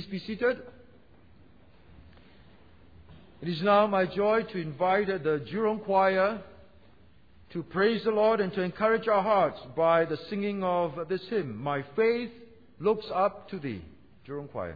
Please be seated. It is now my joy to invite the Jurong Choir to praise the Lord and to encourage our hearts by the singing of this hymn, My Faith Looks Up to Thee. Jurong Choir.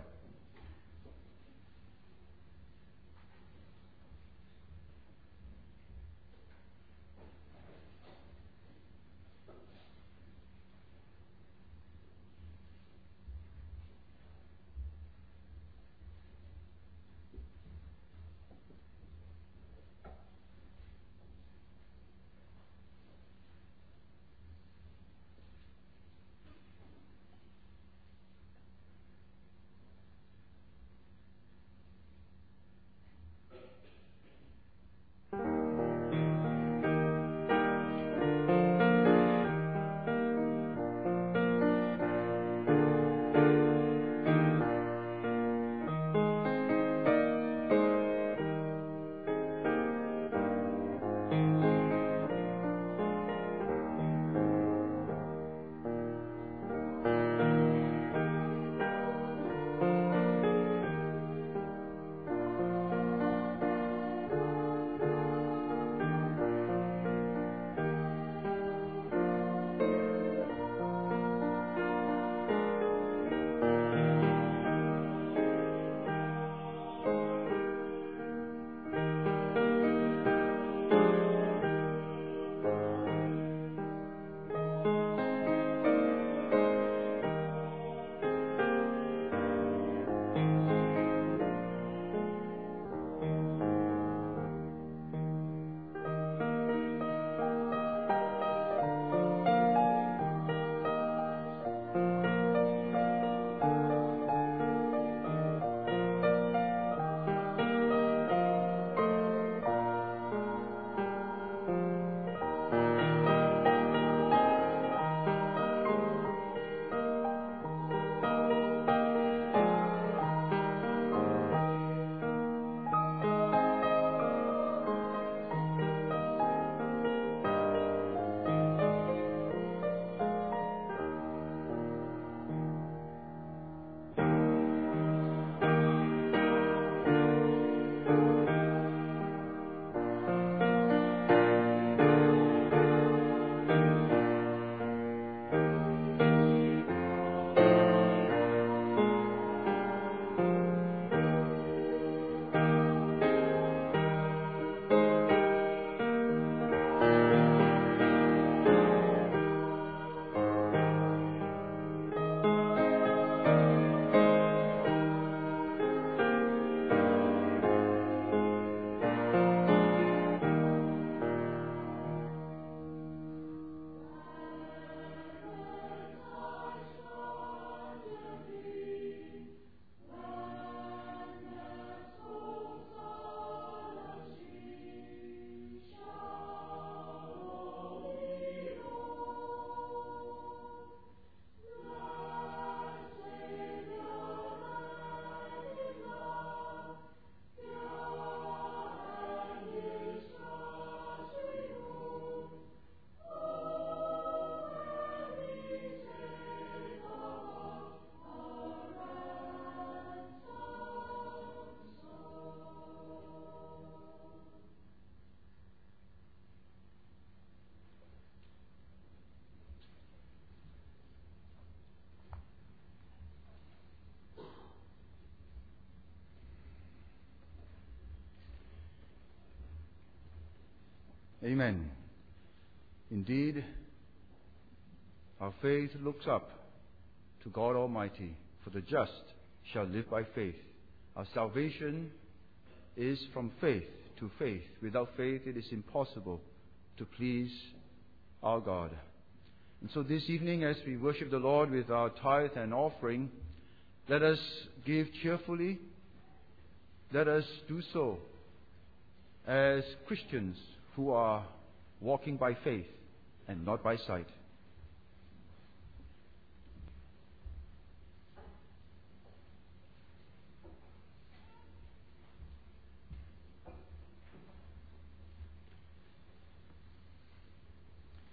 Amen. Indeed, our faith looks up to God Almighty, for the just shall live by faith. Our salvation is from faith to faith. Without faith, it is impossible to please our God. And so this evening, as we worship the Lord with our tithe and offering, let us give cheerfully. Let us do so as Christians who are walking by faith and not by sight.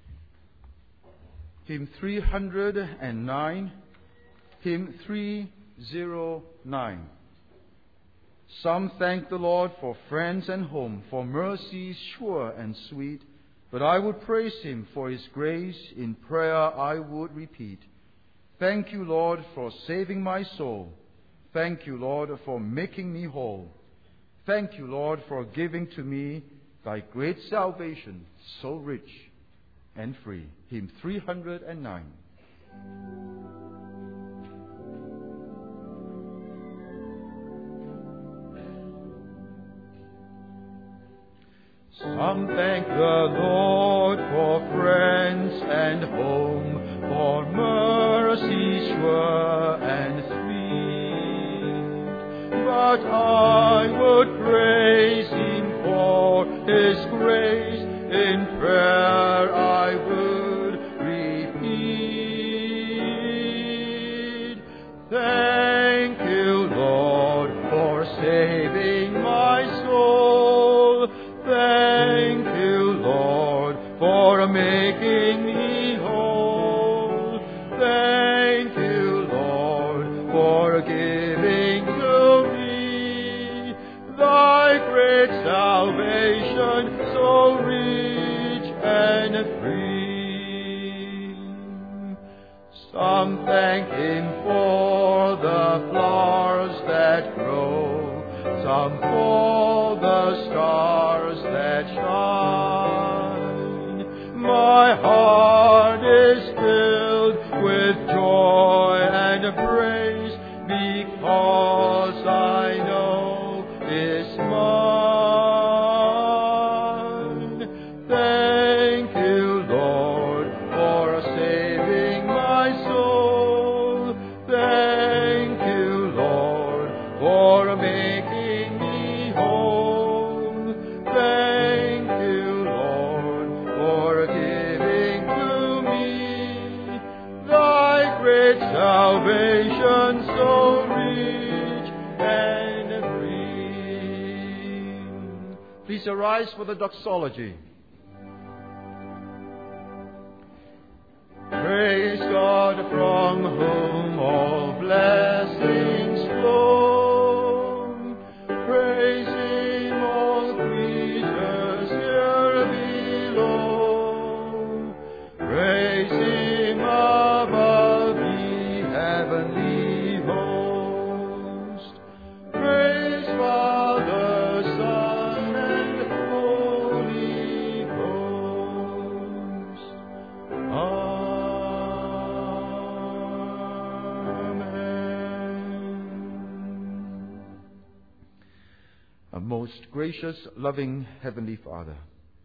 Hymn 309, hymn 3 9. Some thank the Lord for friends and home, for mercies sure and sweet. But I would praise Him for His grace, in prayer I would repeat. Thank you, Lord, for saving my soul. Thank you, Lord, for making me whole. Thank you, Lord, for giving to me Thy great salvation, so rich and free. Hymn 309. Some thank the Lord for friends and home, for mercy sure and sweet. But I would praise Him for His grace, in prayer I would repeat. Thank you, Lord, for saving my soul. Thank you, Lord, for making me whole. Thank you, Lord, for giving to me Thy great salvation, so rich and free. Some thank Him for the flowers that grow, some for the stars that shine. My heart is filled with joy and praise, because I know it's mine. Thank you, Lord, for saving my soul. Thank you, Lord, for making me whole. Thank you, Lord, for giving to me Thy great salvation, so rich and free. Please arise for the doxology. Praise God, from whom all blessings flow. Praise Him, all creatures here below. Praise Him above, ye heavenly host. Praise Father, Son, and Holy Ghost. Our most gracious, loving Heavenly Father,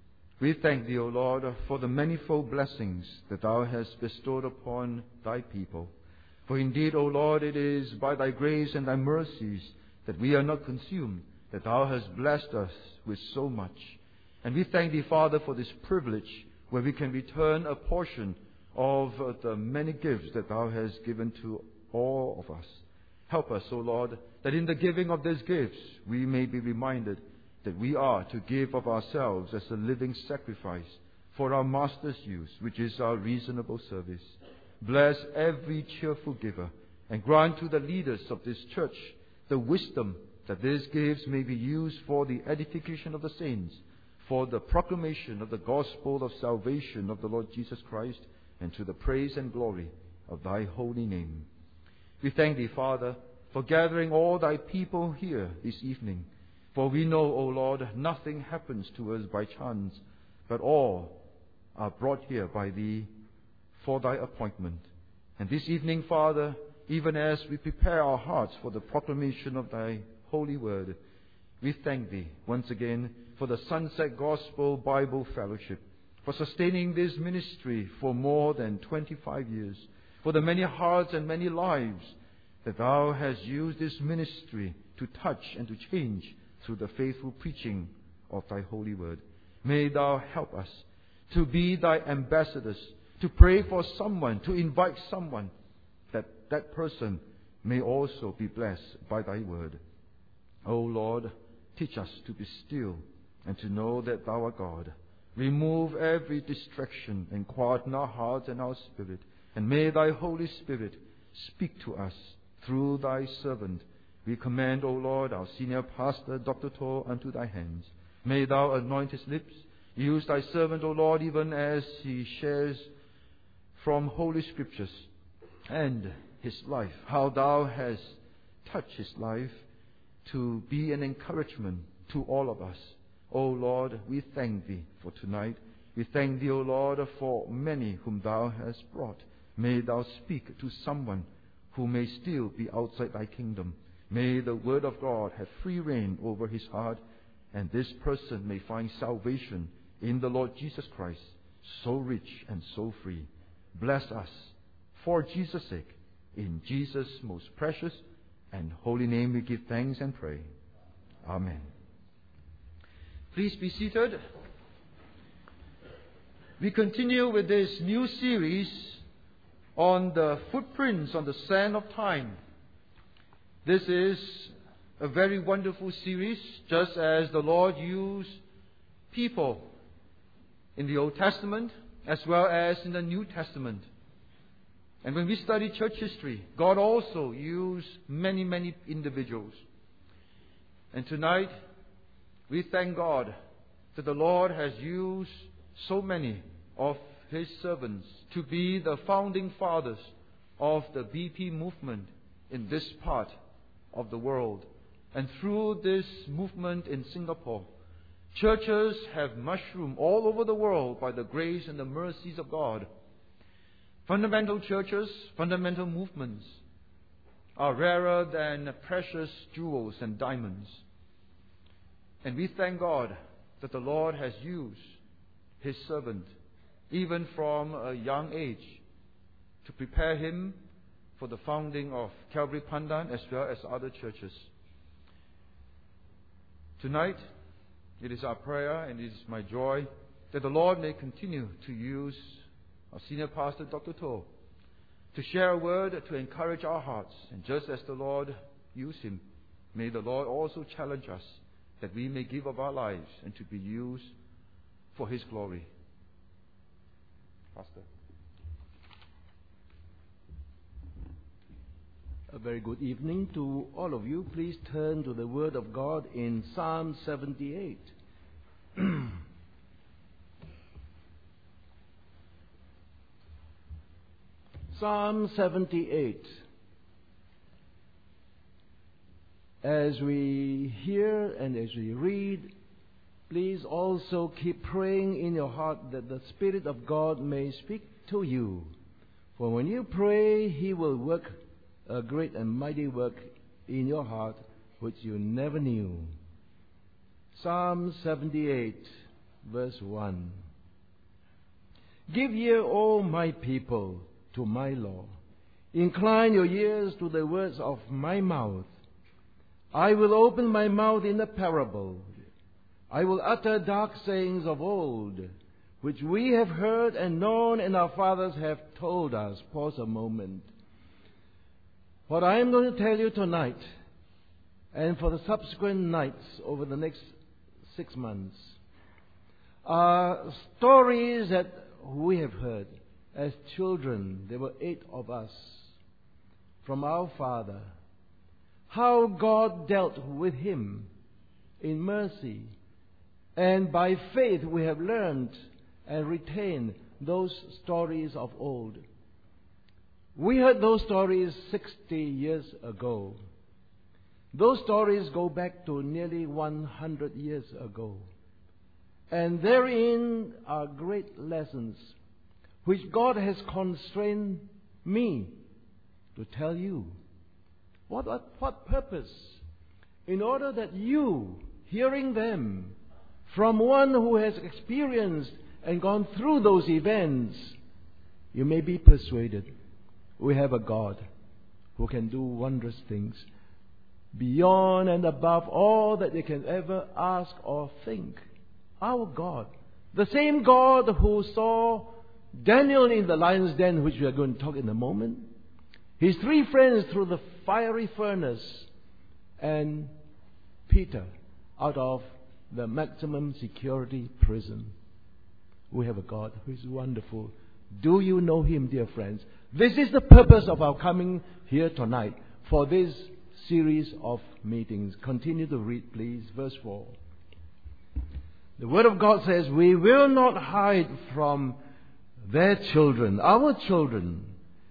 we thank Thee, O Lord, for the manifold blessings that Thou hast bestowed upon Thy people. For indeed, O Lord, it is by Thy grace and Thy mercies that we are not consumed, that Thou hast blessed us with so much. And we thank Thee, Father, for this privilege where we can return a portion of the many gifts that Thou hast given to all of us. Help us, O Lord, that in the giving of these gifts we may be reminded that we are to give of ourselves as a living sacrifice for our Master's use, which is our reasonable service. Bless every cheerful giver, and grant to the leaders of this church the wisdom that these gifts may be used for the edification of the saints, for the proclamation of the gospel of salvation of the Lord Jesus Christ, and to the praise and glory of Thy holy name. We thank Thee, Father, for gathering all Thy people here this evening. For we know, O Lord, nothing happens to us by chance, but all are brought here by Thee for Thy appointment. And this evening, Father, even as we prepare our hearts for the proclamation of Thy holy word, we thank Thee once again for the Sunset Gospel Bible Fellowship, for sustaining this ministry for more than 25 years, for the many hearts and many lives that Thou hast used this ministry to touch and to change through the faithful preaching of Thy holy word. May Thou help us to be Thy ambassadors, to pray for someone, to invite someone, that that person may also be blessed by Thy word. O Lord, teach us to be still and to know that Thou art God. Remove every distraction and quieten our hearts and our spirit. And may Thy Holy Spirit speak to us Through thy servant, we commend, O Lord, our senior pastor, Dr. Toh, unto thy hands. May thou anoint his lips. Use thy servant, O Lord, even as he shares from Holy Scriptures and his life, how thou hast touched his life to be an encouragement to all of us. O Lord, we thank thee for tonight. We thank thee, O Lord, for many whom thou hast brought. May thou speak to someone who may still be outside thy kingdom. May the word of God have free reign over his heart, and this person may find salvation in the Lord Jesus Christ, so rich and so free. Bless us for Jesus' sake. In Jesus' most precious and holy name we give thanks and pray. Amen. Please be seated. We continue with this new series on the footprints on the sand of time. This is a very wonderful series, just as the Lord used people in the Old Testament as well as in the New Testament. And when we study church history, God also used many, many individuals. And tonight, we thank God that the Lord has used so many of His servants to be the founding fathers of the BP movement in this part of the world. And through this movement in Singapore, churches have mushroomed all over the world by the grace and the mercies of God. Fundamental churches, fundamental movements are rarer than precious jewels and diamonds. And we thank God that the Lord has used His servant, even from a young age, to prepare him for the founding of Calvary Pandan as well as other churches. Tonight, it is our prayer and it is my joy that the Lord may continue to use our senior pastor, Dr. Toh, to share a word to encourage our hearts. And just as the Lord used him, may the Lord also challenge us that we may give of our lives and to be used for His glory. Pastor. A very good evening to all of you. Please turn to the Word of God in Psalm 78. Psalm 78. As we hear and as we read, please also keep praying in your heart that the Spirit of God may speak to you. For when you pray, He will work a great and mighty work in your heart which you never knew. Psalm 78, verse 1. Give ear, O my people, to my law. Incline your ears to the words of my mouth. I will open my mouth in a parable. I will utter dark sayings of old, which we have heard and known, and our fathers have told us. Pause a moment. What I am going to tell you tonight, and for the subsequent nights over the next 6 months, are stories that we have heard as children. There were 8 of us from our father. How God dealt with him in mercy. And by faith we have learned and retained those stories of old. We heard those stories 60 years ago. Those stories go back to nearly 100 years ago. And therein are great lessons which God has constrained me to tell you. What purpose? In order that you, hearing them from one who has experienced and gone through those events, you may be persuaded. We have a God who can do wondrous things beyond and above all that you can ever ask or think. Our God, the same God who saw Daniel in the lion's den, which we are going to talk in a moment, his 3 friends through the fiery furnace, and Peter out of the maximum security prison. We have a God who is wonderful. Do you know Him, dear friends? This is the purpose of our coming here tonight. for this series of meetings. Continue to read, please. Verse 4. The Word of God says, "We will not hide from their children, our children,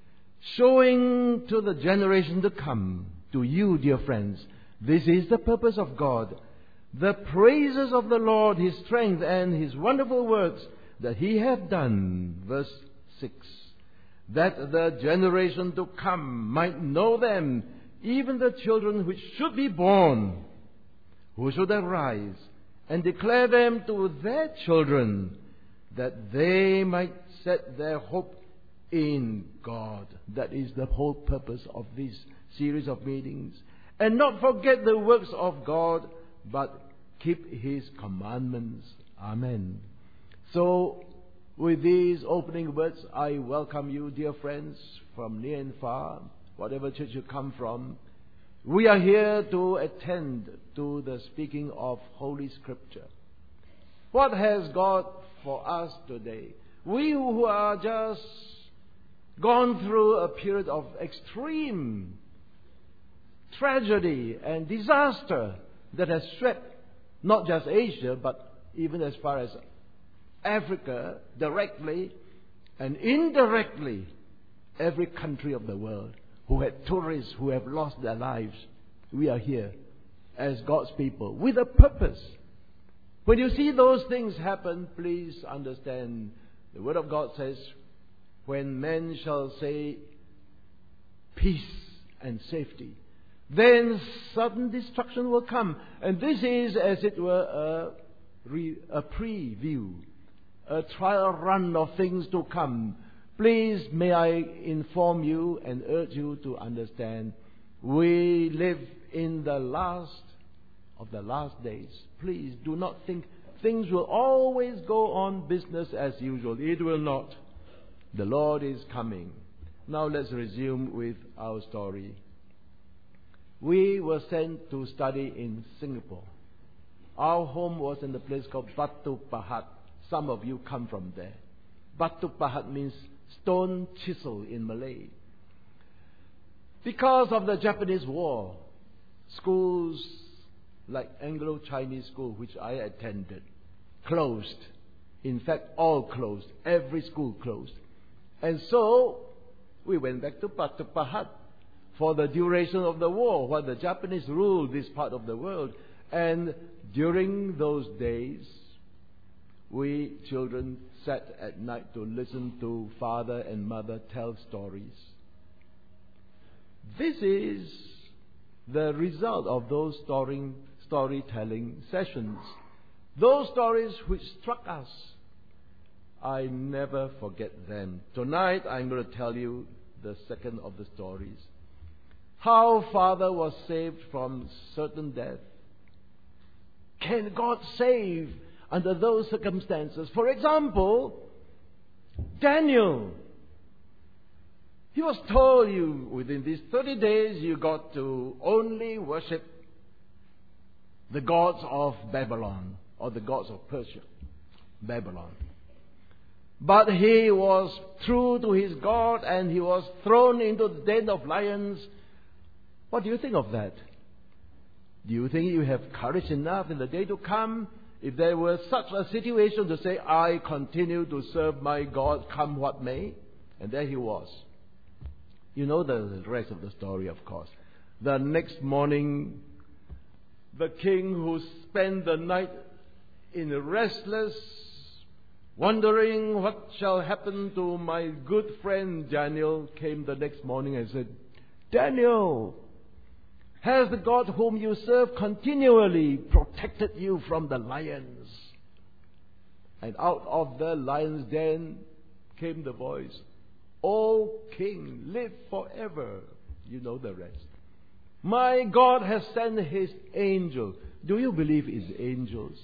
showing to the generation to come, to you, dear friends. This is the purpose of God, the praises of the Lord, His strength, and His wonderful works that He hath done." Verse 6. "That the generation to come might know them, even the children which should be born, who should arise, and declare them to their children, that they might set their hope in God." That is the whole purpose of this series of meetings. "And not forget the works of God, but keep His commandments." Amen. So, with these opening words, I welcome you, dear friends, from near and far, whatever church you come from. We are here to attend to the speaking of Holy Scripture. What has God for us today? We who are just gone through a period of extreme tragedy and disaster that has swept not just Asia, but even as far as Africa, directly and indirectly, every country of the world, who had tourists who have lost their lives. We are here as God's people with a purpose. When you see those things happen, please understand the Word of God says, "When men shall say peace and safety, then sudden destruction will come." And this is, as it were, a preview, a trial run of things to come. Please, may I inform you and urge you to understand, we live in the last of the last days. Please do not think things will always go on business as usual. It will not. The Lord is coming. Now let's resume with our story. We were sent to study in Singapore. Our home was in the place called Batu Pahat. Some of you come from there. Batu Pahat means stone chisel in Malay. Because of the Japanese War, schools like Anglo-Chinese school, which I attended, closed. In fact, all closed. Every school closed. And so, we went back to Batu Pahat for the duration of the war, while the Japanese ruled this part of the world. And during those days, we children sat at night to listen to father and mother tell stories. This is the result of those storytelling sessions. Those stories which struck us, I never forget them. Tonight I'm going to tell you the second of the stories. How father was saved from certain death. Can God save under those circumstances? For example, Daniel. He was told within these 30 days you got to only worship the gods of Babylon or the gods of Persia, Babylon. But he was true to his God and he was thrown into the den of lions. What do you think of that? Do you think you have courage enough in the day to come, if there were such a situation, to say, "I continue to serve my God, come what may"? And there he was. You know the rest of the story, of course. The next morning, the king, who spent the night in restless, wondering what shall happen to my good friend Daniel, came the next morning and said, "Daniel, has the God whom you serve continually protected you from the lions?" And out of the lion's den came the voice, "O King, live forever." You know the rest. "My God has sent His angel." Do you believe in angels?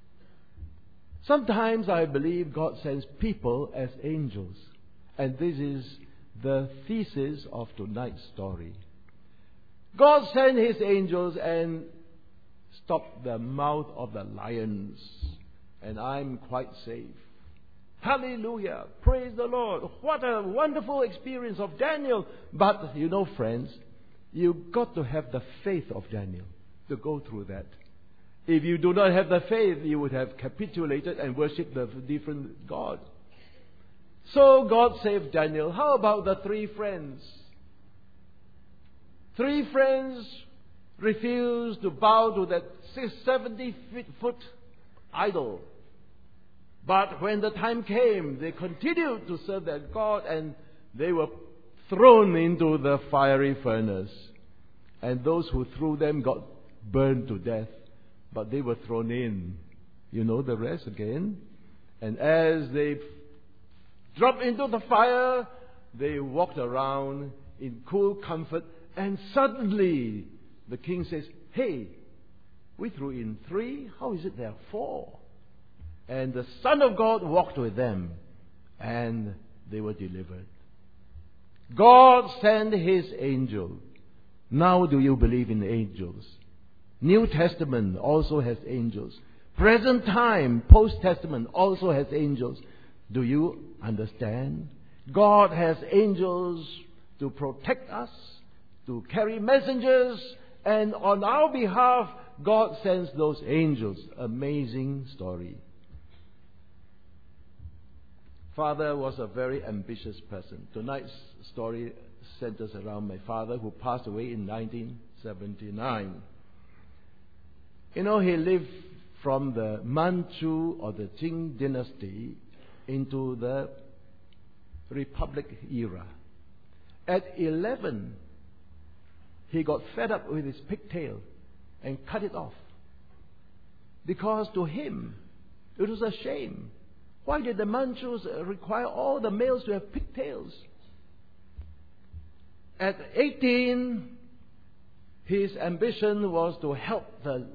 Sometimes I believe God sends people as angels. And this is the thesis of tonight's story. God sent His angels and stopped the mouth of the lions. And I'm quite safe. Hallelujah. Praise the Lord. What a wonderful experience of Daniel. But, you know, friends, You've got to have the faith of Daniel to go through that. If you do not have the faith, you would have capitulated and worshipped the different God. So God saved Daniel. How about the three friends? Three friends refused to bow to that 70-foot idol. But when the time came, they continued to serve that God, and they were thrown into the fiery furnace. And those who threw them got burned to death. But they were thrown in. You know the rest again. And as they dropped into the fire, they walked around in cool comfort. And suddenly, the king says, "Hey, we threw in 3. How is it there are 4? And the Son of God walked with them, and they were delivered. God sent His angel. Now do you believe in angels? New Testament also has angels. Present time, post-testament also has angels. Do you understand? God has angels to protect us, to carry messengers, and on our behalf, God sends those angels. Amazing story. Father was a very ambitious person. Tonight's story centers around my father, who passed away in 1979. You know, he lived from the Manchu or the Qing dynasty into the Republic era. At 11, he got fed up with his pigtail and cut it off. Because to him, it was a shame. Why did the Manchus require all the males to have pigtails? At 18, his ambition was to help the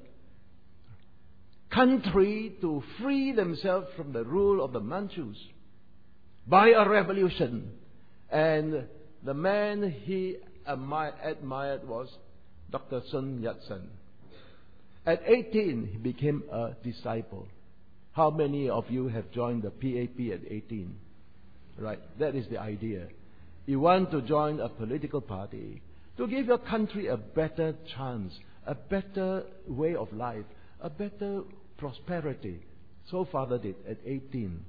country to free themselves from the rule of the Manchus by a revolution. And the man he admired was Dr. Sun Yat-sen. At 18, he became a disciple. How many of you have joined the PAP at 18? Right, that is the idea. You want to join a political party to give your country a better chance, a better way of life, a better prosperity. So Father did at 18.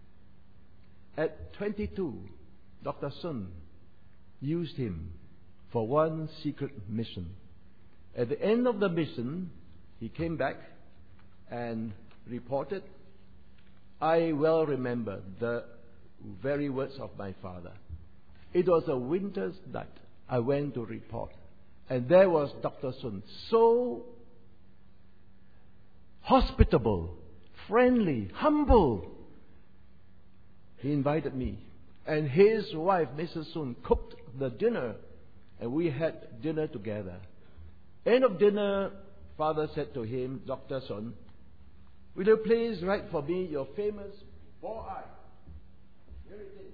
At 22, Dr. Sun used him for one secret mission. At the end of the mission, he came back and reported. I well remember the very words of my father. It was a winter's night. I went to report. And there was Dr. Sun, so hospitable, friendly, humble. He invited me. And his wife, Mrs. Sun, cooked the dinner. And we had dinner together. End of dinner, Father said to him, Dr. Sun, will you please write for me your famous 4I? Here it is.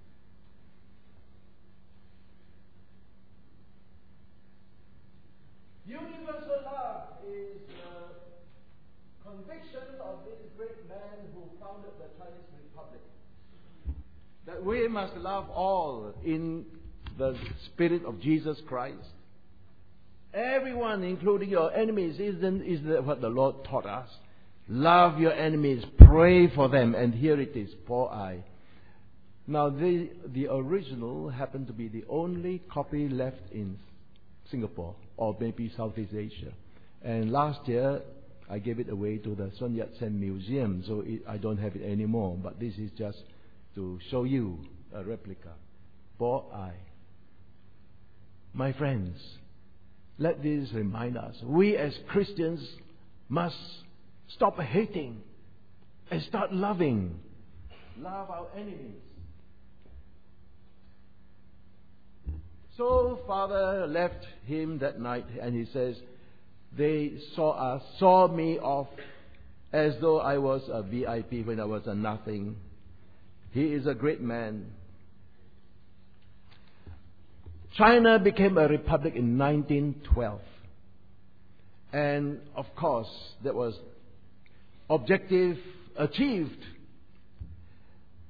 Universal love is the conviction of this great man who founded the Chinese Republic. That we must love all in the spirit of Jesus Christ. Everyone, including your enemies, isn't what the Lord taught us? Love your enemies, pray for them, and here it is, 4I. Now, the original happened to be the only copy left in Singapore, or maybe Southeast Asia. And last year, I gave it away to the Sun Yat-sen Museum, so I don't have it anymore, but this is just to show you a replica. 4I. My friends, let this remind us, we as Christians must stop hating and start loving. Love our enemies. So Father left him that night, and he says, they saw me off as though I was a VIP when I was a nothing. He is a great man. China became a republic in 1912. And of course, that was objective achieved.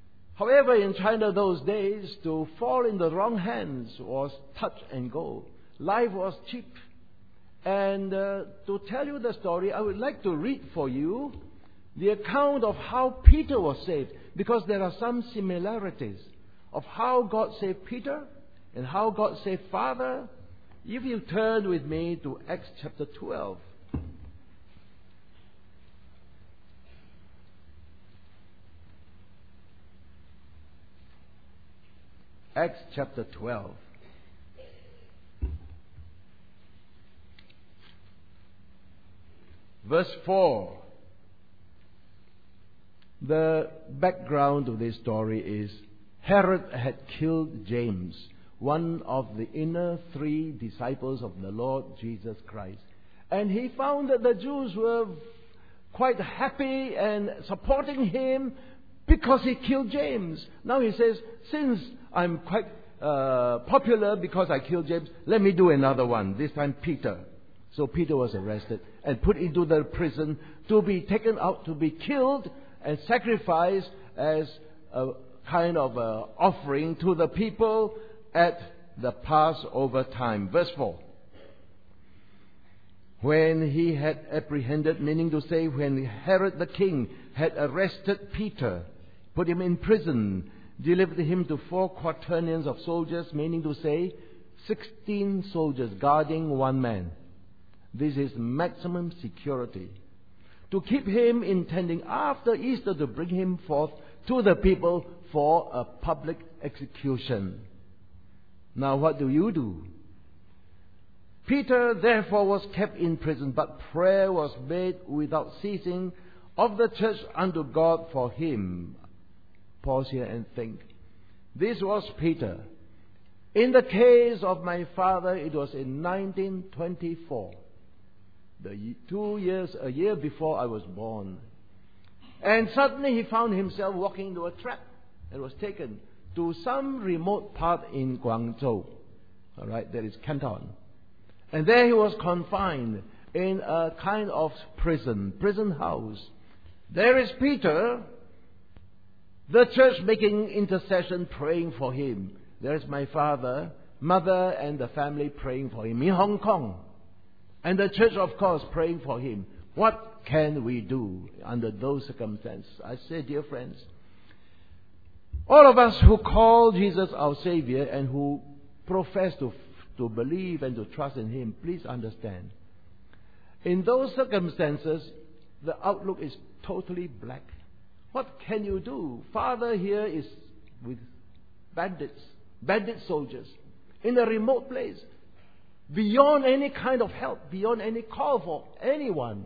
However, in China those days, to fall in the wrong hands was touch and go. life was cheap. And to tell you the story, I would like to read for you the account of how Peter was saved, because there are some similarities of how God saved Peter and how God saved Father. If you turn with me to Acts chapter 12. Acts chapter 12. Verse 4. The background to this story is Herod had killed James, one of the inner 3 disciples of the Lord Jesus Christ. And he found that the Jews were quite happy and supporting him because he killed James. Now he says, since I'm quite popular because I killed James, let me do another one, this time Peter. So Peter was arrested and put into the prison to be taken out to be killed and sacrificed as a kind of offering to the people at the Passover time. Verse 4. When he had apprehended, meaning to say when Herod the king had arrested Peter, put him in prison, delivered him to 4 quaternions of soldiers, meaning to say 16 soldiers guarding one man. This is maximum security. To keep him, intending after Easter to bring him forth to the people for a public execution. Now what do? Peter therefore was kept in prison, but prayer was made without ceasing of the church unto God for him. Pause here and think. This was Peter. In the case of my father, it was in 1924. A year before I was born. And suddenly he found himself walking into a trap and was taken to some remote part in Guangzhou. All right, that is Canton. And there he was confined in a kind of prison house. There is Peter, the church making intercession, praying for him. There is my father, mother, and the family praying for him in Hong Kong. And the church, of course, praying for him. What can we do under those circumstances? I say, dear friends, all of us who call Jesus our Savior and who profess to believe and to trust in Him, please understand. In those circumstances, the outlook is totally black. What can you do? Father here is with bandit soldiers, in a remote place, beyond any kind of help, beyond any call for anyone.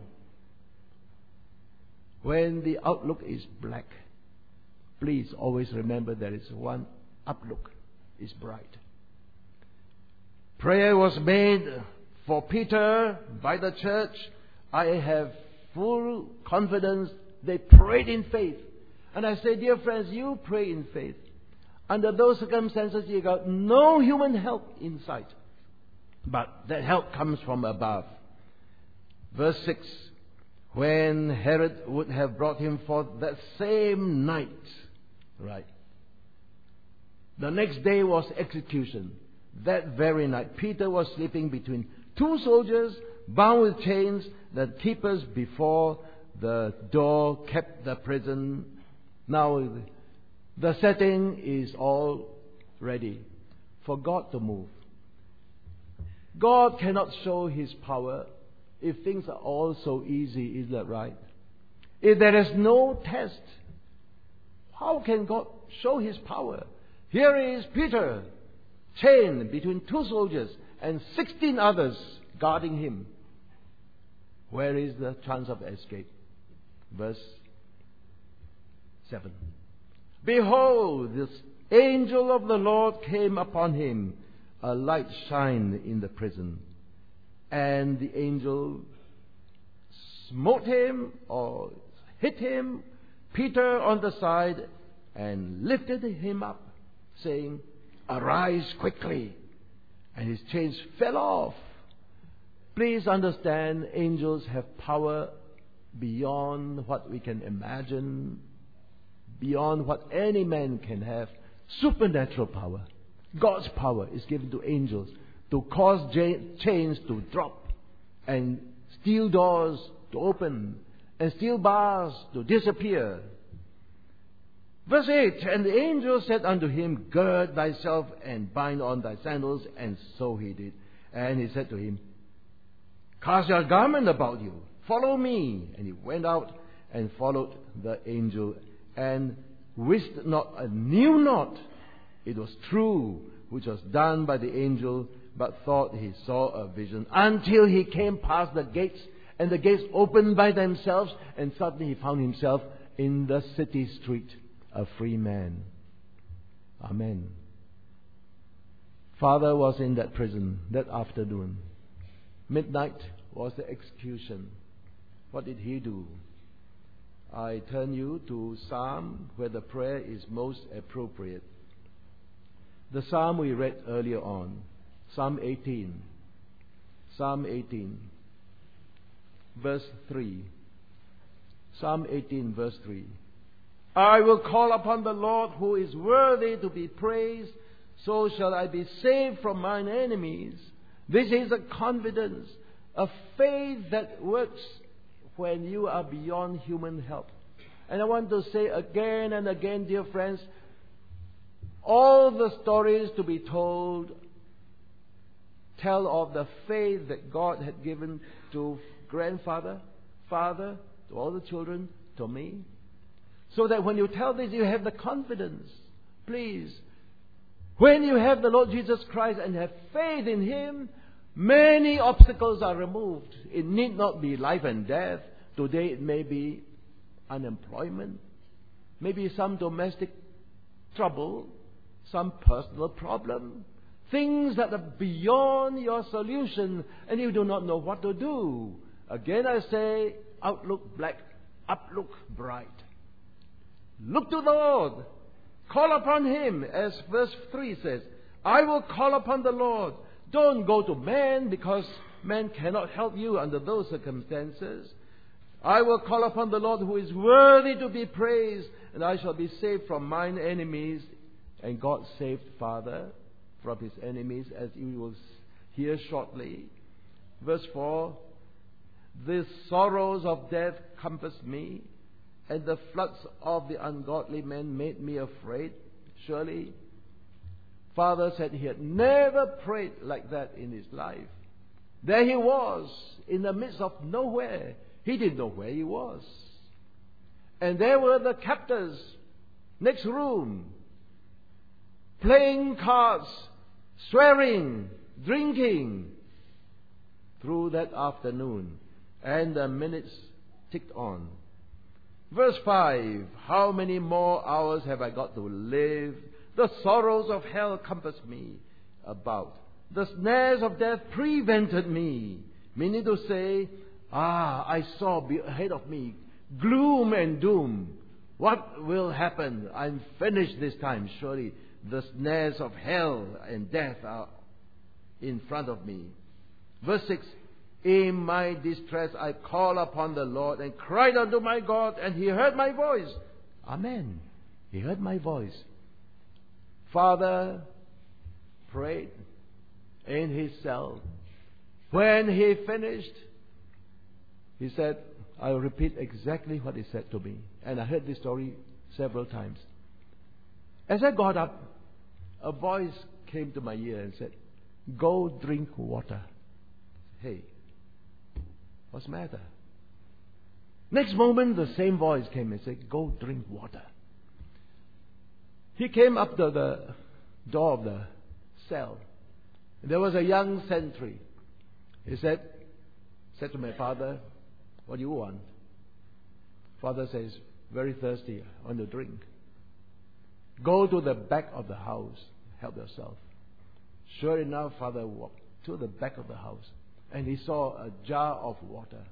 When the outlook is black, please always remember there is one outlook, is bright. Prayer was made for Peter by the church. I have full confidence they prayed in faith. And I say, dear friends, you pray in faith. Under those circumstances, you got no human help in sight. But that help comes from above. Verse 6. When Herod would have brought him forth that same night. Right. The next day was execution. That very night, Peter was sleeping between 2 soldiers, bound with chains. The keepers before the door kept the prison. Now, the setting is all ready for God to move. God cannot show His power if things are all so easy, is that right? If there is no test, how can God show His power? Here is Peter, chained between 2 soldiers and 16 others guarding him. Where is the chance of escape? Verse 7. Behold, this angel of the Lord came upon him. A light shined in the prison. And the angel smote him or hit him, Peter, on the side and lifted him up, saying, Arise quickly. And his chains fell off. Please understand, angels have power beyond what we can imagine, beyond what any man can have. Supernatural power. God's power is given to angels to cause chains to drop, and steel doors to open, and steel bars to disappear. Verse 8, and the angel said unto him, Gird thyself and bind on thy sandals. And so he did. And he said to him, Cast your garment about you, follow me. And he went out and followed the angel, and wist not, and knew not it was true which was done by the angel, but thought he saw a vision, until he came past the gates, and the gates opened by themselves, and suddenly he found himself in the city street, a free man. Amen. Father was in that prison that afternoon. Midnight was the execution. What did he do? I turn you to Psalm where the prayer is most appropriate. The Psalm we read earlier on, Psalm 18. Psalm 18, verse 3. Psalm 18, verse 3. I will call upon the Lord who is worthy to be praised, so shall I be saved from mine enemies. This is a confidence, a faith that works when you are beyond human help. And I want to say again and again, dear friends, all the stories to be told tell of the faith that God had given to grandfather, father, to all the children, to me. So that when you tell this, you have the confidence. Please, when you have the Lord Jesus Christ and have faith in Him, many obstacles are removed. It need not be life and death. Today it may be unemployment, maybe some domestic trouble, some personal problem, things that are beyond your solution, and you do not know what to do. Again I say, outlook black, uplook bright. Look to the Lord. Call upon Him, as verse 3 says. I will call upon the Lord. Don't go to man, because man cannot help you under those circumstances. I will call upon the Lord who is worthy to be praised, and I shall be saved from mine enemies. And God saved Father from his enemies, as you will hear shortly. Verse 4, the sorrows of death compassed me, and the floods of the ungodly men made me afraid. Surely, Father said he had never prayed like that in his life. There he was, in the midst of nowhere. He didn't know where he was. And there were the captors, next room, playing cards, swearing, drinking, through that afternoon. And the minutes ticked on. Verse 5, how many more hours have I got to live? The sorrows of hell compassed me about. The snares of death prevented me. Meaning to say, I saw ahead of me gloom and doom. What will happen? I'm finished this time, surely. The snares of hell and death are in front of me. Verse 6, in my distress I called upon the Lord and cried unto my God, and He heard my voice. Amen. He heard my voice. Father prayed in his cell. When he finished, he said, I'll repeat exactly what he said to me. And I heard this story several times. As I got up, a voice came to my ear and said, go drink water. Hey, what's the matter? Next moment, the same voice came and said, go drink water. He came up to the door of the cell. There was a young sentry. He said to my father, what do you want? Father says, very thirsty, I want to drink. Go to the back of the house, help yourself. Sure enough, Father walked to the back of the house, and he saw a jar of water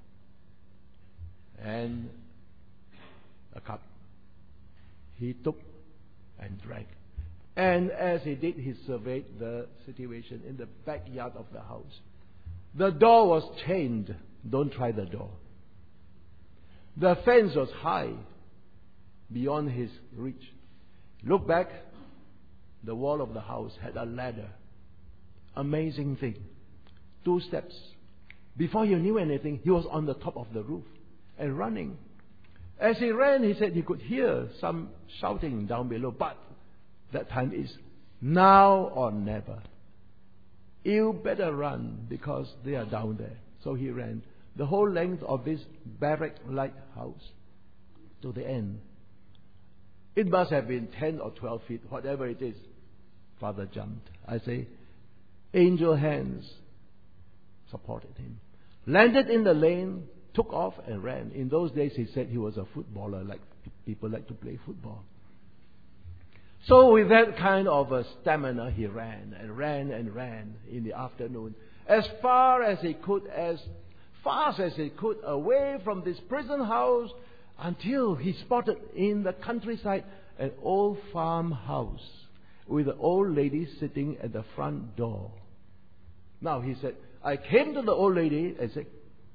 and a cup. He took and drank. And as he did, he surveyed the situation in the backyard of the house. The door was chained. Don't try the door. The fence was high, beyond his reach. Look back, the wall of the house had a ladder. Amazing thing. 2 steps. Before he knew anything, he was on the top of the roof and running. As he ran, he said he could hear some shouting down below, but that time is now or never. You better run because they are down there. So he ran the whole length of this barrack-like house to the end. It must have been 10 or 12 feet, whatever it is. Father jumped. I say, angel hands supported him. Landed in the lane, took off and ran. In those days, he said he was a footballer, like people like to play football. So with that kind of a stamina, he ran and ran and ran in the afternoon, as far as he could, as fast as he could, away from this prison house, until he spotted in the countryside an old farmhouse with an old lady sitting at the front door. Now he said, I came to the old lady and said,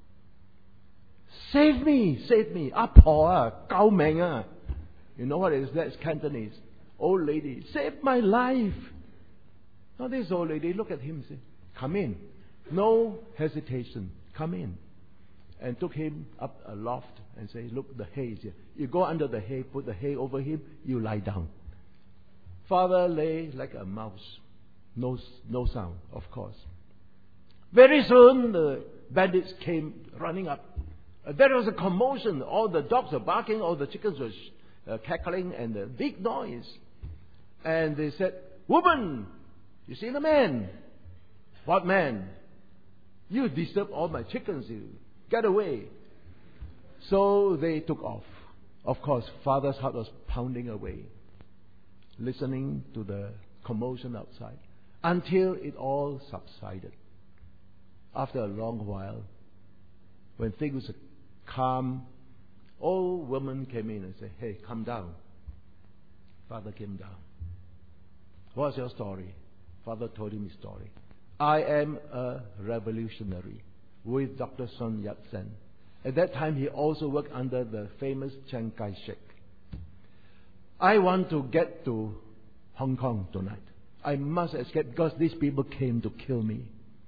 save me, save me. Gao meng. You know what it is? That's Cantonese. Old lady, save my life. Now this old lady looked at him and said, come in. No hesitation. Come in. And took him up a loft and said, look, the hay is here. You go under the hay, put the hay over him, you lie down. Father lay like a mouse. No sound, of course. Very soon, the bandits came running up. There was a commotion. All the dogs were barking, all the chickens were cackling, and a big noise. And they said, woman, you see the man? What man? You disturb all my chickens. You get away. So they took off. Of course, Father's heart was pounding away, listening to the commotion outside, until it all subsided. After a long while, when things were calm, old woman came in and said, hey, come down. Father came down. What's your story? Father told him his story. I am a revolutionary with Dr. Sun Yat-sen. At that time, he also worked under the famous Chiang Kai-shek. I want to get to Hong Kong tonight. I must escape because these people came to kill me.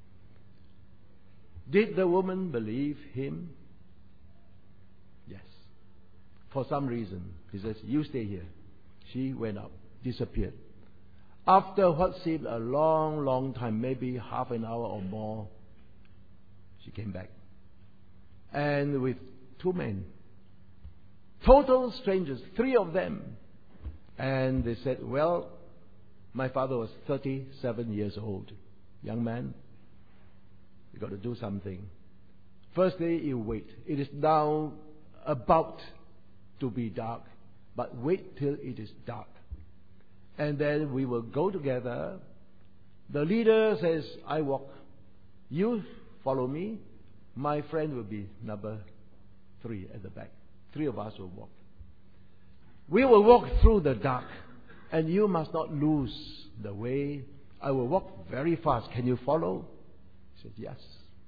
Did the woman believe him? Yes. For some reason. He says, you stay here. She went out, disappeared. After what seemed a long, long time, maybe half an hour or more, she came back. And with 2 men. Total strangers, 3 of them. And they said, well, my father was 37 years old. Young man, you got to do something. Firstly, you wait. It is now about to be dark, but wait till it is dark. And then we will go together. The leader says, I walk. You follow me. My friend will be number 3 at the back. 3 of us will walk. We will walk through the dark, and you must not lose the way. I will walk very fast. Can you follow? He said, yes.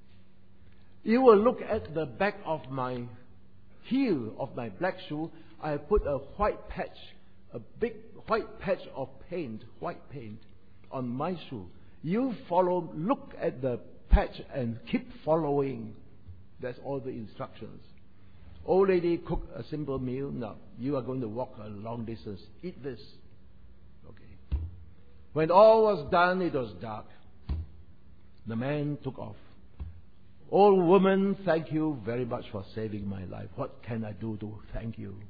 You will look at the back of my heel of my black shoe. I put a white patch, a big white patch of paint, white paint, on my shoe. You follow, look at the patch and keep following. That's all the instructions. Old lady cooked a simple meal. Now, you are going to walk a long distance. Eat this. Okay. When all was done, it was dark. The man took off. Old woman, thank you very much for saving my life. What can I do to thank you?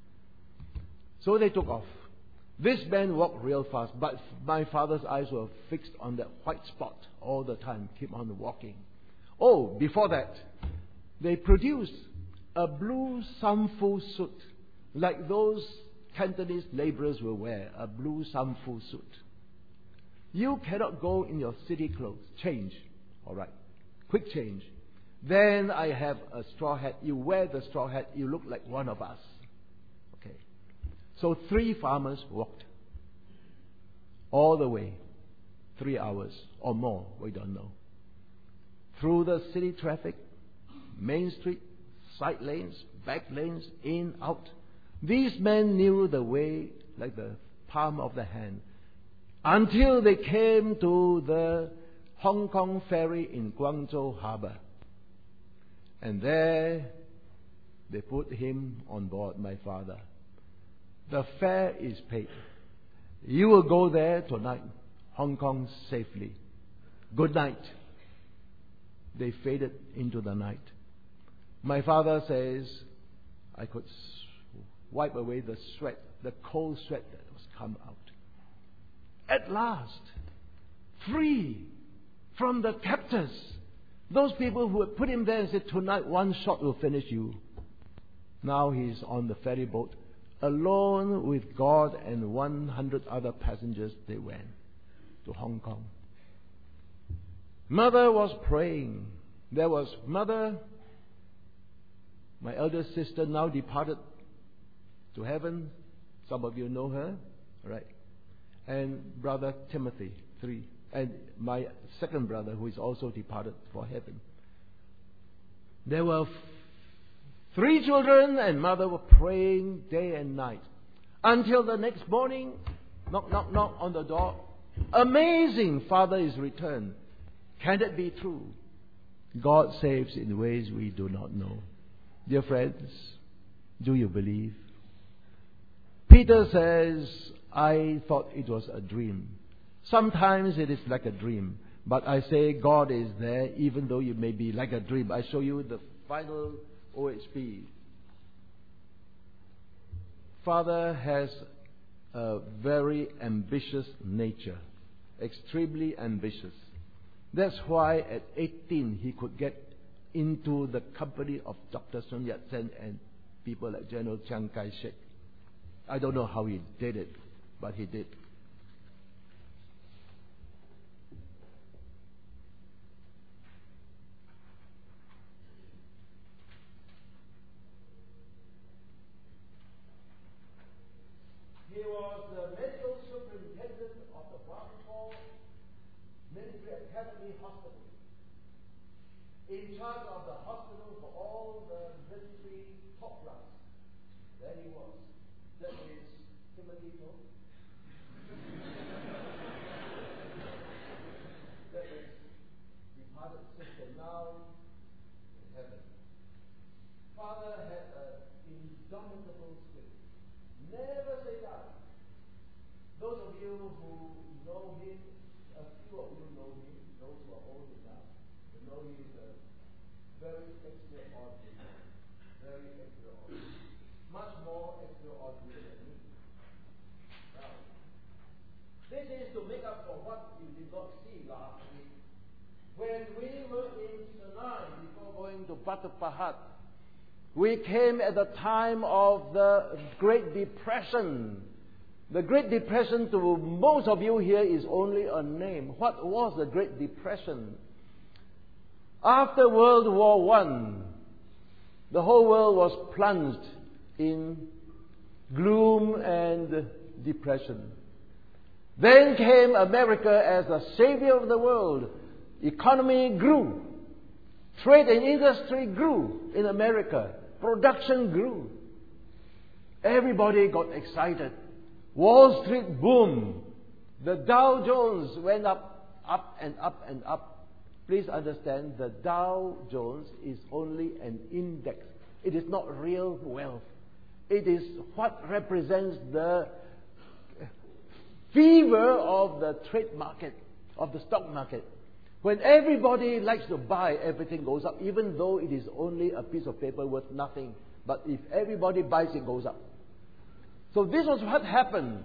So they took off. This man walked real fast, but my father's eyes were fixed on that white spot all the time. Keep on walking. Oh, before that, they produced a blue samfu suit, like those Cantonese laborers will wear, a blue samfu suit. You cannot go in your city clothes. Change. All right. Quick change. Then I have a straw hat. You wear the straw hat, you look like one of us. Okay. So 3 farmers walked all the way, 3 hours or more, we don't know, through the city traffic, main street, side lanes, back lanes, in, out. These men knew the way like the palm of the hand, until they came to the Hong Kong ferry in Guangzhou Harbor. And there they put him on board, my father. The fare is paid. You will go there tonight, Hong Kong safely. Good night. They faded into the night. My father says, I could wipe away the sweat, the cold sweat that was come out. At last, free from the captors. Those people who had put him there and said, tonight one shot will finish you. Now he's on the ferry boat, alone with God and 100 other passengers. They went to Hong Kong. Mother was praying. There was Mother, my elder sister, now departed to heaven. Some of you know her, right? And Brother Timothy, 3. And my second brother, who is also departed for heaven. There were 3 children, and Mother were praying day and night. Until the next morning, knock, knock, knock on the door. Amazing, Father is returned. Can it be true? God saves in ways we do not know. Dear friends, do you believe? Peter says, I thought it was a dream. Sometimes it is like a dream. But I say God is there even though it may be like a dream. I show you the final OHP. Father has a very ambitious nature. Extremely ambitious. That's why at 18 he could get into the company of Dr. Sun Yat-sen and people like General Chiang Kai-shek. I don't know how he did it, but he did. He was the medical superintendent of the Bangkok Military Academy Hospital, in charge of the hospital for all the military top ranks. There he was. That is Timothy Toh. That is departed sister now in heaven. Father had an indomitable spirit. Never say die. Those of you who know him, a few of you know him, those who are old enough to know he is a very extraordinary. Very extraordinary. Much more extraordinary than me. Now, this is to make up for what you did not see last week. When we were in Senai before going to Batu Pahat, we came at the time of the Great Depression. The Great Depression to most of you here is only a name. What was the Great Depression? After World War I, the whole world was plunged in gloom and depression. Then came America as the savior of the world. Economy grew. Trade and industry grew in America. Production grew. Everybody got excited. Wall Street boomed. The Dow Jones went up and up and up. Please understand, the Dow Jones is only an index. It is not real wealth. It is what represents the fever of the trade market, of the stock market. When everybody likes to buy, everything goes up, even though it is only a piece of paper worth nothing. But if everybody buys, it goes up. So this was what happened.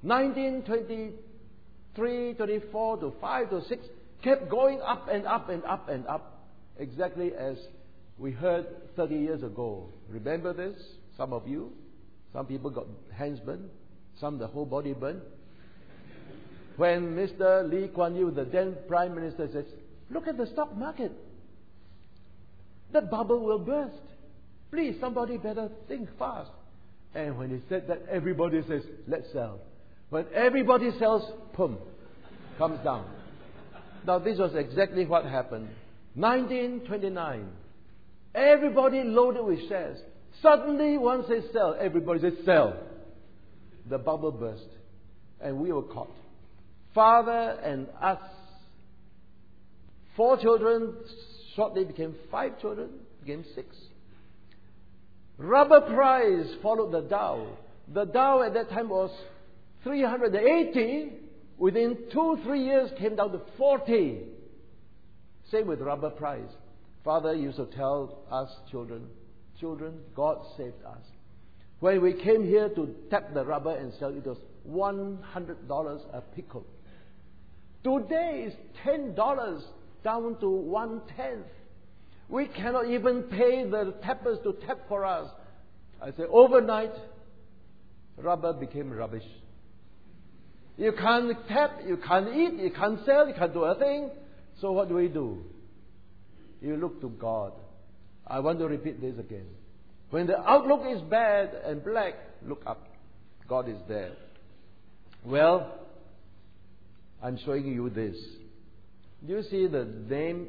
1923, 24 to 5 to 6 kept going up and up and up and up. Exactly as we heard 30 years ago. Remember this? Some of you. Some people got hands burned. Some the whole body burned. When Mr. Lee Kuan Yew, the then Prime Minister, says, look at the stock market. That bubble will burst. Please, somebody better think fast. And when he said that, everybody says, let's sell. When everybody sells, boom, comes down. Now this was exactly what happened. 1929. Everybody loaded with shares. Suddenly one says sell. Everybody says sell. The bubble burst. And we were caught. Father and us 4 children shortly became 5 children, became 6. Rubber price followed the Dow. The Dow at that time was 380. Within 2-3 years came down to 40. Same with rubber price. Father used to tell us children, God saved us. When we came here to tap the rubber and sell, it was $100 a pickle. Today is $10 down to 1/10. We cannot even pay the tappers to tap for us. I say overnight, rubber became rubbish. You can't tap, you can't eat, you can't sell, you can't do a thing. So what do? You look to God. I want to repeat this again. When the outlook is bad and black, look up. God is there. Well, I'm showing you this. Do you see the name?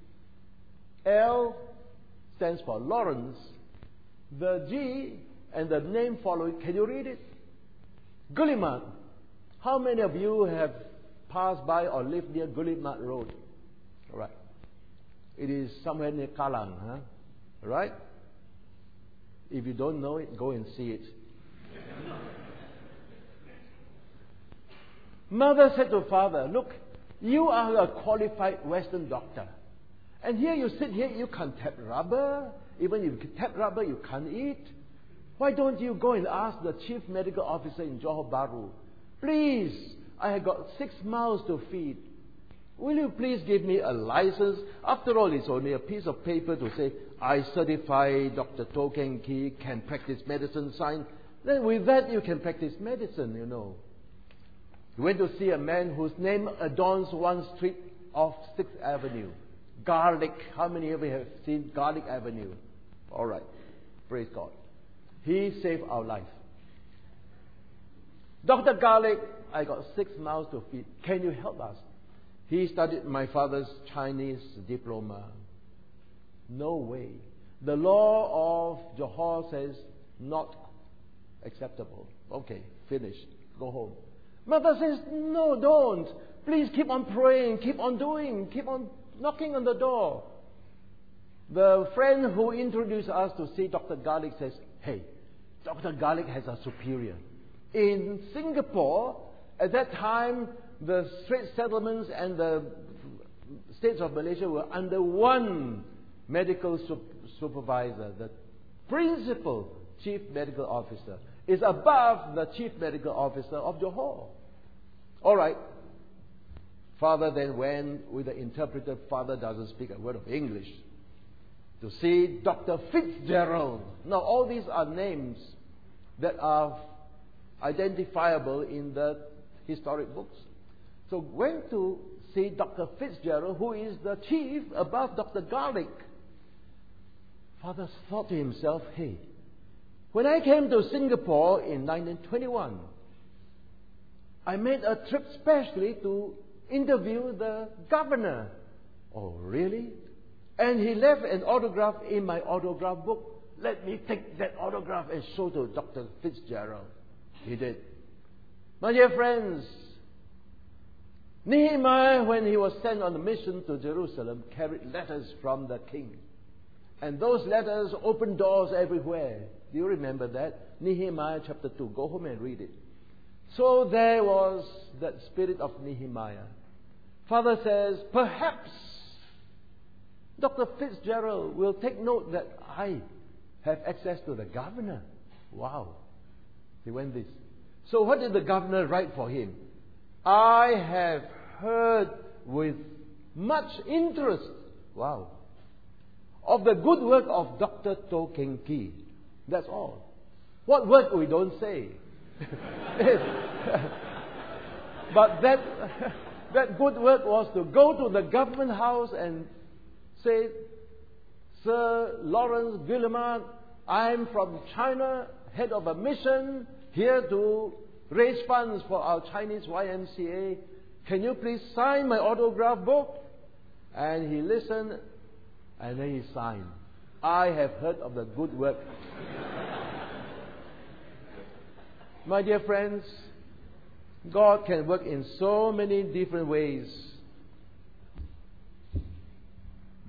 L stands for Lawrence. The G and the name following. Can you read it? Guillemard. How many of you have passed by or lived near Guillemard Road? All right. It is somewhere near Kallang, huh? Right? If you don't know it, go and see it. Mother said to father, look, you are a qualified Western doctor. And here you sit here, you can't tap rubber. Even if you tap rubber, you can't eat. Why don't you go and ask the chief medical officer in Johor Bahru? Please, I have got 6 mouths to feed. Will you please give me a license? After all, it's only a piece of paper to say, I certify Dr. Toh Keng Kee can practice medicine, sign. Then with that, you can practice medicine, you know. You went to see a man whose name adorns one street off 6th Avenue. Garlic. How many of you have seen Garlic Avenue? All right. Praise God. He saved our life. Dr. Garlic, I got 6 mouths to feed. Can you help us? He studied my father's Chinese diploma. No way. The law of Johor says not acceptable. Okay, finish. Go home. Mother says, no, don't. Please keep on praying, keep on doing, keep on knocking on the door. The friend who introduced us to see Dr. Garlic says, hey, Dr. Garlic has a superior. In Singapore, at that time, the Straits Settlements and the states of Malaysia were under one medical supervisor. The principal chief medical officer is above the chief medical officer of Johor. All right. Father then went with the interpreter. Father doesn't speak a word of English. To see Dr. Fitzgerald. Now, all these are names that are identifiable in the historic books. So went to see Dr. Fitzgerald, who is the chief above Dr. Garlic. Father thought to himself, hey, when I came to Singapore in 1921, I made a trip specially to interview the governor. Oh, really? And he left an autograph in my autograph book. Let me take that autograph and show to Dr. Fitzgerald. He did. My dear friends, Nehemiah, when he was sent on a mission to Jerusalem, carried letters from the king. And those letters opened doors everywhere. Do you remember that? Nehemiah chapter 2. Go home and read it. So there was that spirit of Nehemiah. Father says, perhaps Dr. Fitzgerald will take note that I have access to the governor. Wow. He went this. So what did the governor write for him? I have heard with much interest, wow, of the good work of Dr. Toh Keng Kee. That's all. What work we don't say. But that good work was to go to the government house and say, Sir Lawrence Guillemard, I'm from China, head of a mission, here to raise funds for our Chinese YMCA. Can you please sign my autograph book? And he listened, and then he signed. I have heard of the good work. My dear friends, God can work in so many different ways.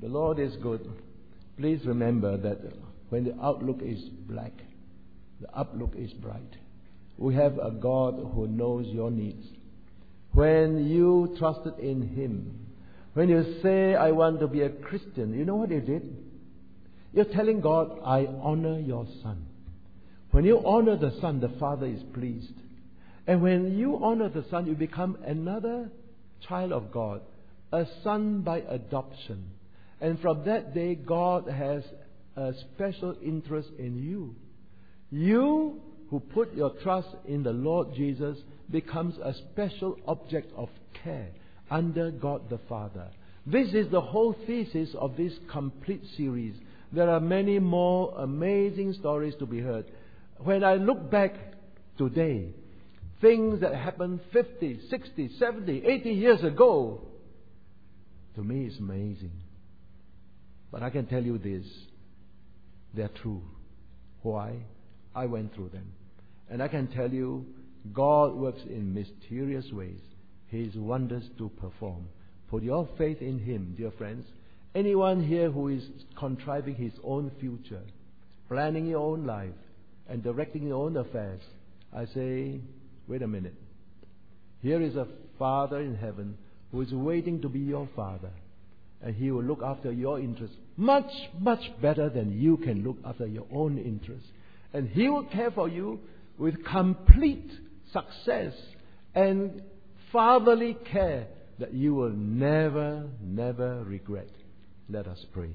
The Lord is good. Please remember that when the outlook is black, the outlook is bright. We have a God who knows your needs. When you trusted in Him, when you say, I want to be a Christian, you know what you did? You're telling God, I honor your Son. When you honor the Son, the Father is pleased. And when you honor the Son, you become another child of God, a son by adoption. And from that day, God has a special interest in you. You who put your trust in the Lord Jesus becomes a special object of care under God the Father. This is the whole thesis of this complete series. There are many more amazing stories to be heard. When I look back today, things that happened 50, 60, 70, 80 years ago, to me it's amazing. But I can tell you this, they're true. Why? I went through them. And I can tell you, God works in mysterious ways. His wonders to perform. Put your faith in Him, dear friends. Anyone here who is contriving his own future, planning your own life, and directing your own affairs, I say, wait a minute. Here is a Father in heaven who is waiting to be your Father. And He will look after your interests much, much better than you can look after your own interests. And He will care for you with complete success and fatherly care that you will never, never regret. Let us pray.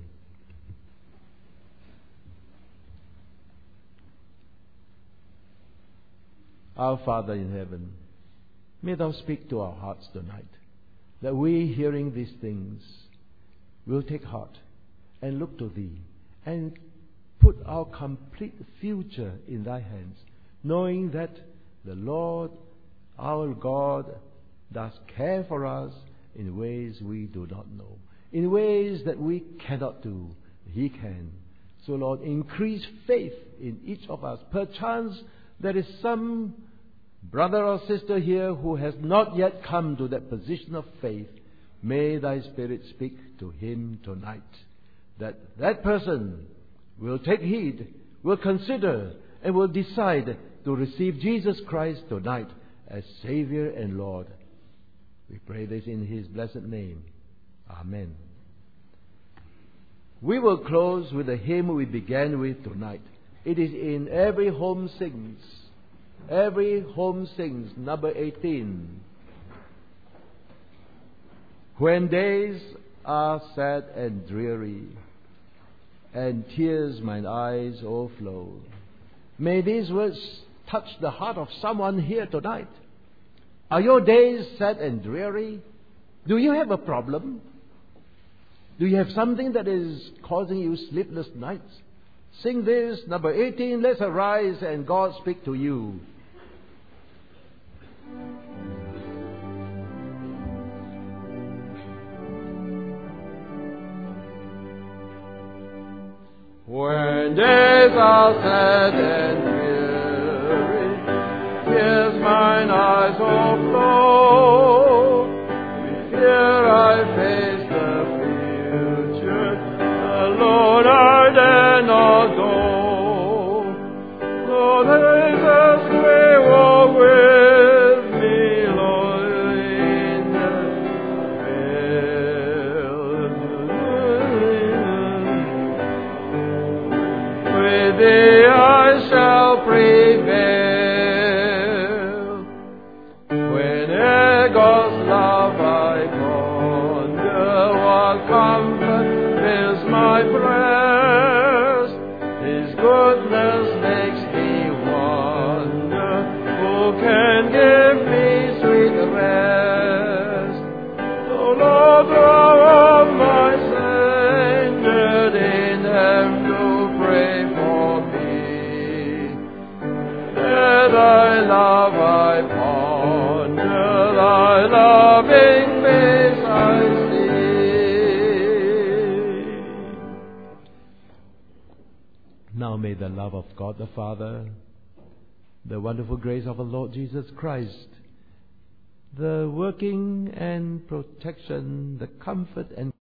Our Father in heaven, may Thou speak to our hearts tonight, that we, hearing these things, will take heart and look to Thee and put our complete future in Thy hands, knowing that the Lord, our God, does care for us in ways we do not know, in ways that we cannot do. He can. So, Lord, increase faith in each of us. Perchance there is some brother or sister here who has not yet come to that position of faith. May Thy Spirit speak to him tonight, that person will take heed, will consider, and will decide to receive Jesus Christ tonight as Savior and Lord. We pray this in His blessed name. Amen. We will close with the hymn we began with tonight. It is in Every Home Sings. Every Home Sings, number 18. When days are sad and dreary, and tears mine eyes overflow. May these words touch the heart of someone here tonight. Are your days sad and dreary? Do you have a problem? Do you have something that is causing you sleepless nights? Sing this, number 18, let's arise and God speak to you. When days are sad and dreary, tears mine eyes overflow. With fear I face the future, alone I dare not go. Though Jesus may walk with me, Lord, in the veil. With Thee I shall prevail. Whene'er God's love I ponder, what comfort fills my breast. His goodness makes me wonder, who can give me sweet rest? O Lord, Thou of my Savior, in heaven to pray for me. Thy love I ponder, Thy loving face I see. Now may the love of God the Father, the wonderful grace of our Lord Jesus Christ, the working and protection, the comfort and